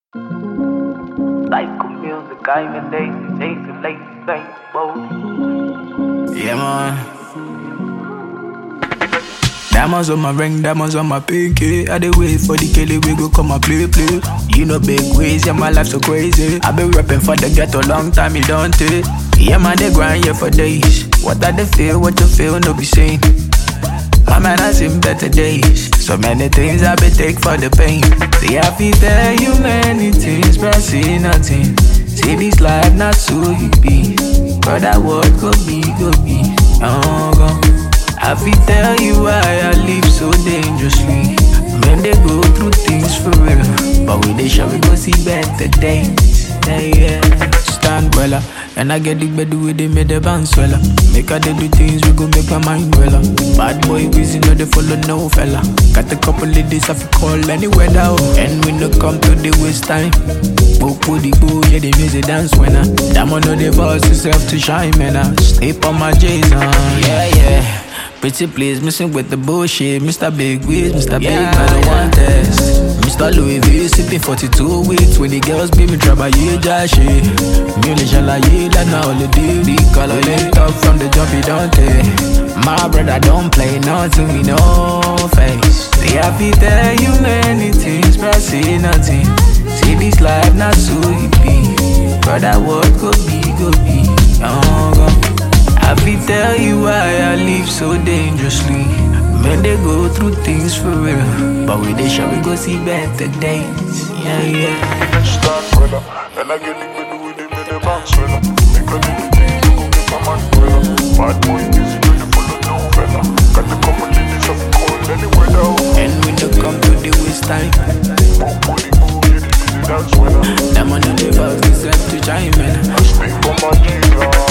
Like music, I'm a lazy, chasing late night boat. Yeah, man. Diamonds on my ring, diamonds on my pinky. I dey wait for the Kelly, we go come and play. You know big ways, yeah, my life so crazy. I been rapping for the ghetto long time, you don't take. Yeah, man, they grind here for days. What I they feel, what you feel, no be saying. My man, I seen better days. So many things I been take for the pain. See, I feel tell you many things, but I see nothing. See, this life not so you be. But that word go be. Oh, go. I feel tell you why I live so dangerously. Men they go through things for real, but we they sure we go see better days. Yeah. Stand weller, and I get the bed with they made the bounce weller. Make I do things we go make my mind weller. Bad boy busy, no they follow no fella. Got a couple of days I feel call any weather, and we no come to the waste time. Book with the boo, yeah the music dance winner. Damn on the boss yourself to shine, man. I stay on my J's on, yeah. Pretty please, missing with the bullshit. Mr. Big Wiz, Mr. Big Man, one test. Mr. Louis V, sipping 42 weeks. When the girls be me trouble, yeah, Jashi. Mule shala, yeah, that now all the day. The color linked up from the jump, you don't take. My brother don't play nothing, we no face. See, I feel tell you many things, but I see nothing. See, this life not so it be. But that word go be. Oh, go. I feel tell you why I live so dangerously. Men they go through things for real, but we they sure we go see better days. Yeah. Start brother, and I get the good with him in the bounce brother. Make a little thing, go get my man brother. Bad boy, busy, you the follow no fella. Got the couple ladies of cold anywhere though. And we don't come to the waste time. Boom, yeah, the music dance weather. Them on the levels, they set to chime in. I stay for my G-Dog.